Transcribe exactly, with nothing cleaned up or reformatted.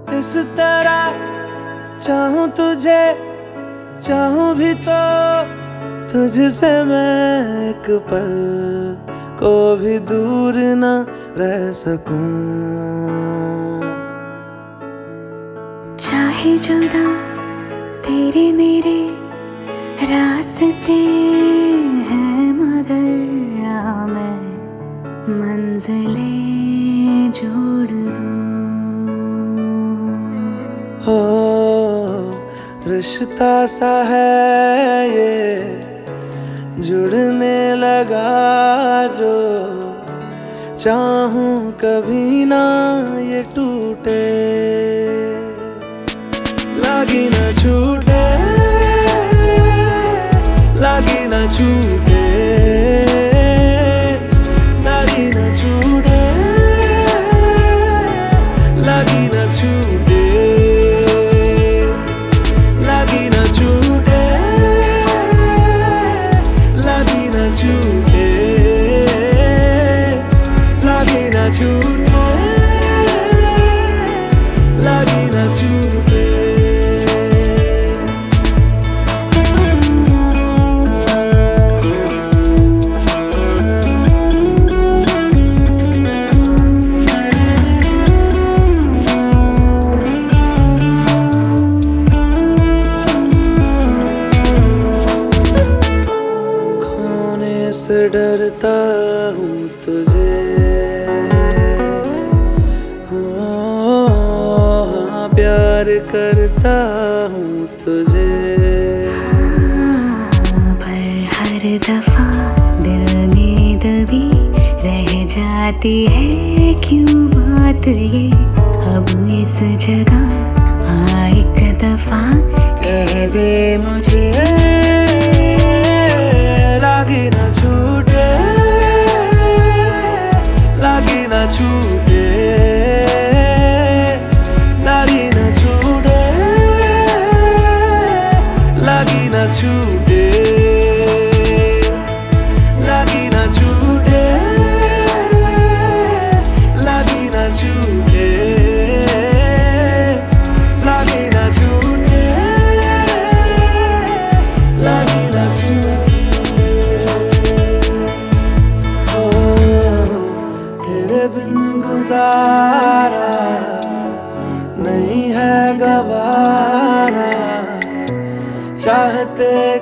इस तरह चाहूं तुझे, चाहूं भी तो तुझसे मैं एक पल को भी दूर न रह सकूं। चाहे जुदा तेरे मेरे रास्ते हैं, मगर आ मैं मंजिलें जोड़ दूं। हो रिश्ता सा है ये जुड़ने लगा जो, चाहूं कभी ना ये टूटे, लागी ना छूटे, लागी ना छूटे, लागी ना छूटे, लागी ना छूटे, लागी ना छूटे, लागी ना छूटे, लागी ना छूटे, लागी ना छूटे। से डरता हूँ तुझे, हाँ प्यार करता हूँ तुझे, हाँ, पर हर दफा दिल में दबी रह जाती है क्यों बात ये। अब इस जगह हाँ एक दफा कह दे मुझे, लागी ना छूटे, लागी ना छूटे, लागी ना छूटे, लागी ना छूटे, लागी ना छूटे, लागी ना छूटे, लागी ना छूटे, लागी ना छूटे। बिन गुजारा नहीं है गवारा, चाहते